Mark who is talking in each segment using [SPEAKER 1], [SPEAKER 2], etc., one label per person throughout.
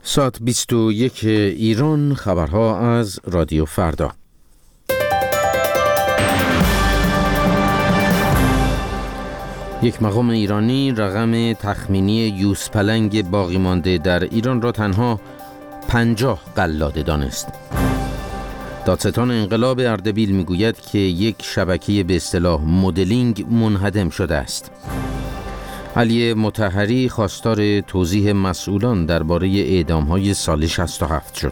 [SPEAKER 1] ساعت 21 ایران، خبرها از رادیو فردا. یک مقام ایرانی رقم تخمینی یوزپلنگ باقی مانده در ایران را تنها 50 قلاده دانست. دادستان انقلاب اردبیل میگوید که یک شبکه به اصطلاح مدلینگ منهدم شده است. علی مطهری خواستار توضیح مسئولان درباره اعدام‌های سال 67 شد.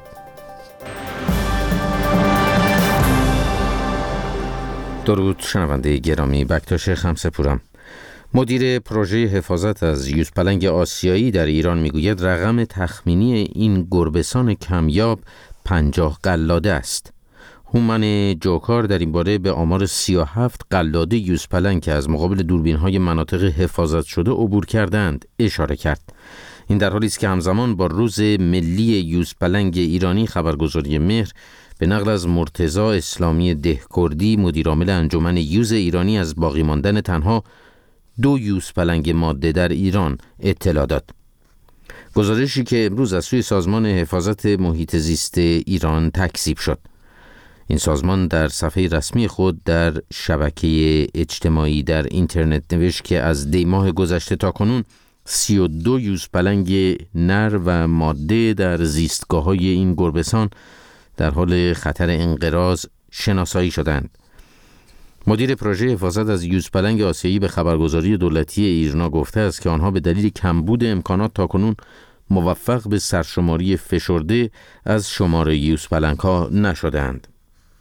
[SPEAKER 1] درود شنونده گرامی، بکتاش خمسه‌پورم. مدیر پروژه حفاظت از یوزپلنگ آسیایی در ایران میگوید رقم تخمینی این گربه‌سان کمیاب 50 قلاده است. هومن جوکار در این باره به آمار 37 قلاده یوزپلنگ که از مقابل دوربین‌های مناطق حفاظت شده عبور کردند اشاره کرد. این در حالی است که همزمان با روز ملی یوزپلنگ ایرانی خبرگزاری مهر به نقل از مرتضی اسلامی دهکردی مدیرعامل انجمن یوز ایرانی از باقی ماندن تنها 2 یوزپلنگ ماده در ایران اطلاع داد. گزارشی که امروز از سوی سازمان حفاظت محیط زیست ایران تکذیب شد. این سازمان در صفحه رسمی خود در شبکه اجتماعی در اینترنت نوشت که از دی ماه گذشته تا کنون 32 یوزپلنگ نر و ماده در زیستگاه‌های این گربه‌سان در حال خطر انقراض شناسایی شدند. مدیر پروژه حفاظت از یوزپلنگ آسیایی به خبرگزاری دولتی ایرنا گفته است که آنها به دلیل کمبود امکانات تاکنون موفق به سرشماری فشرده از شمار یوزپلنگ‌ها نشدند.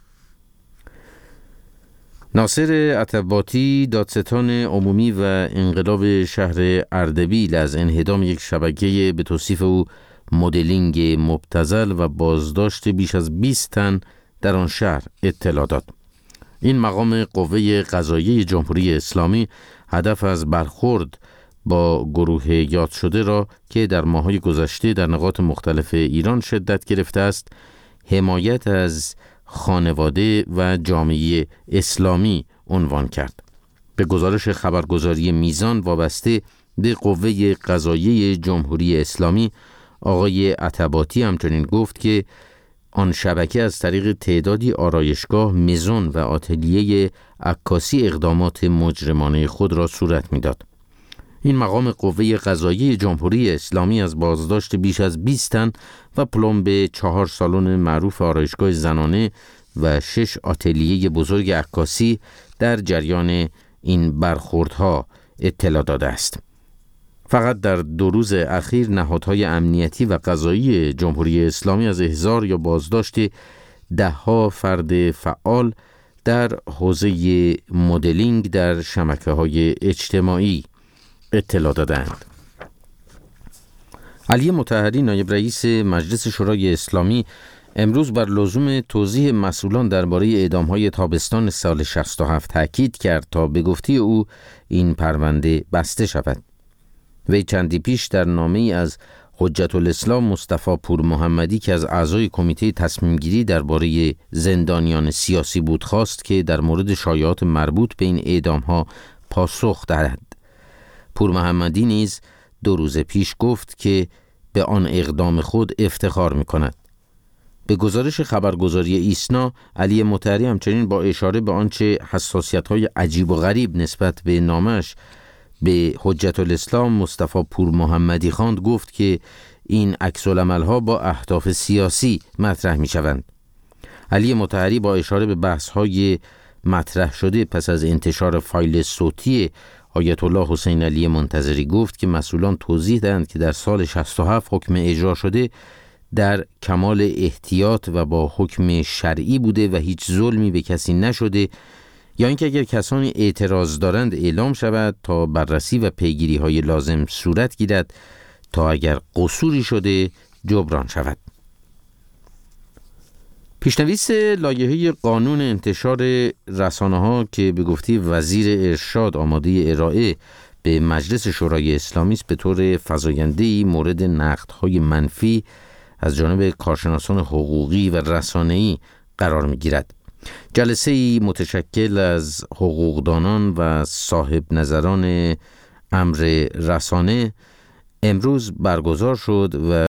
[SPEAKER 1] ناصر عتباتی دادستان عمومی و انقلاب شهر اردبیل از انهدام یک شبکه به توصیف او مدلینگ مبتذل و بازداشت بیش از 20 تن در آن شهر اطلاع داد. این مقام قوه قضاییه جمهوری اسلامی هدف از برخورد با گروه یاد شده را که در ماه‌های گذشته در نقاط مختلف ایران شدت گرفته است، حمایت از خانواده و جامعه اسلامی عنوان کرد. به گزارش خبرگزاری میزان وابسته به قوه قضاییه جمهوری اسلامی، آقای عتباتی همچنین گفت که آن شبکه از طریق تعدادی آرایشگاه، مزون و آتلیه عکاسی اقدامات مجرمانه خود را صورت می‌داد. این مقام قوه قضاییه جمهوری اسلامی از بازداشت بیش از 20 تن و پلمب 4 سالن معروف آرایشگاه زنانه و 6 آتلیه بزرگ عکاسی در جریان این برخوردها اطلاع داده است. فقط در 2 روز اخیر نهادهای امنیتی و قضایی جمهوری اسلامی از احضار یا بازداشت 10 فرد فعال در حوزه مدلینگ در شبکه‌های اجتماعی اطلاع دادند. علی مطهری نایب رئیس مجلس شورای اسلامی امروز بر لزوم توضیح مسئولان درباره اعدام‌های تابستان سال 67 تاکید کرد تا به گفته او این پرونده بسته شود. وی چندی پیش در نامه‌ای از حجت الاسلام مصطفی پور محمدی که از اعضای کمیته تصمیم گیری درباره زندانیان سیاسی بود خواست که در مورد شایعات مربوط به این اعدام‌ها پاسخ دهد. پور محمدی نیز 2 روز پیش گفت که به آن اقدام خود افتخار می‌کند. به گزارش خبرگزاری ایسنا، علی مطهری همچنین با اشاره به آنچه حساسیت‌های عجیب و غریب نسبت به نامش به حجت الاسلام مصطفی پور محمدی خواند گفت که این عکس‌العمل‌ها با اهداف سیاسی مطرح می‌شوند. علی مطهری با اشاره به بحث‌های مطرح شده پس از انتشار فایل صوتی آیت الله حسین علی منتظری گفت که مسئولان توضیح دهند که در سال 67 حکم اجرا شده در کمال احتیاط و با حکم شرعی بوده و هیچ ظلمی به کسی نشده، یا اینکه اگر کسانی اعتراض دارند اعلام شود تا بررسی و پیگیری های لازم صورت گیرد تا اگر قصوری شده جبران شود. پیشنویس لایحه قانون انتشار رسانه‌ها که به گفته وزیر ارشاد آماده ارائه به مجلس شورای اسلامی است به طور فزاینده‌ای مورد نقدهای منفی از جانب کارشناسان حقوقی و رسانه‌ای قرار می‌گیرد. جلسه‌ای متشکل از حقوقدانان و صاحب نظران امر رسانه امروز برگزار شد و